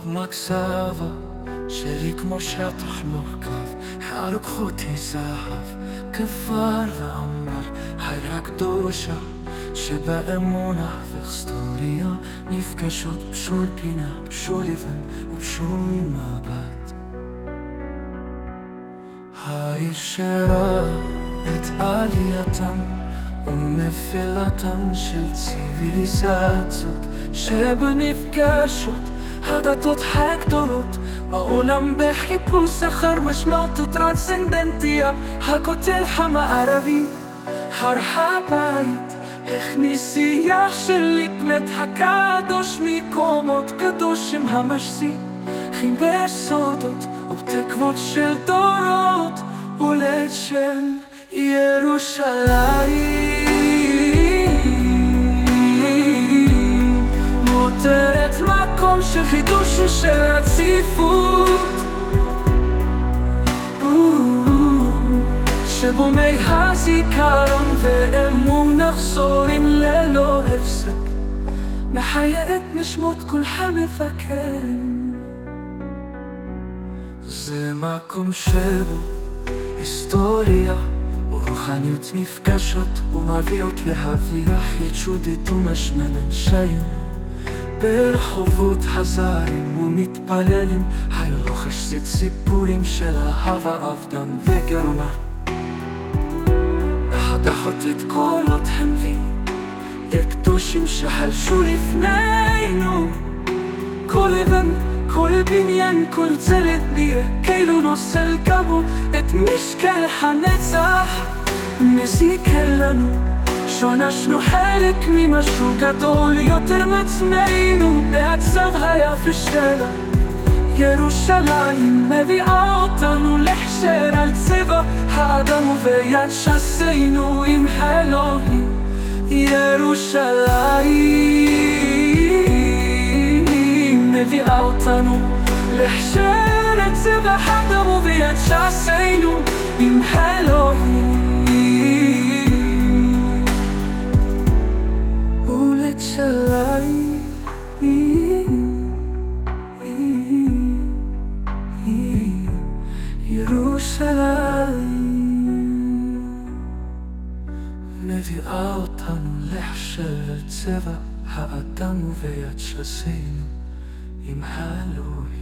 מקסבה שלי כמו שטח מורכב, הרוקחותי זהב, כפר ואמר, העיר הקדושה שבאמונה והיסטוריה נפגשות בשול פינה, בשול אבן ובשול מבט. העיר שראה את עלייתם ומפילתם של ציוויליזציות שבנפגשות הדתות הגדולות בעולם בחיפוש אחר משמעות טרנסצנדנטיה. הכותל המערבי, הר הבית, הכנסייה של בית הקדוש מקומות קדושים המשסיחים בסודות ובתקוות של דורות הולד של ירושלים, מותרת מקום של חידוש ושל רציפות, שבו מי הזיכרון ואמון נחזורים ללא הפסק, מחיה את נשמות כל המבקר. זה מקום שבו היסטוריה ורוחניות נפגשות ומביאות לאווירה חידשותית ומשמנת שהיו ברחובות הזרים ומתפללים. היו לוחש סיפורים של אהבה, אבדן וגרמה, החדשות את קולות המביא לקדושים שחלשו לפנינו. כל אבן, כל בניין, כל צלת נהיה כאילו נושא גבו את משקל הנצח, מזיק לנו שונשנו חלק ממשהו גדול יותר מעצמנו. בעצב היפה שלה ירושלים מביאה אותנו לחשר על צבע האדם וביד שעשינו עם אלוהים. ירושלים מביאה אותנו לחשר על צבע האדם וביד שעשינו עם אלוהים. ולצליים ירושלים מביאה אותנו לחשר צבע האדם וביד שעשינו עם אלוהים.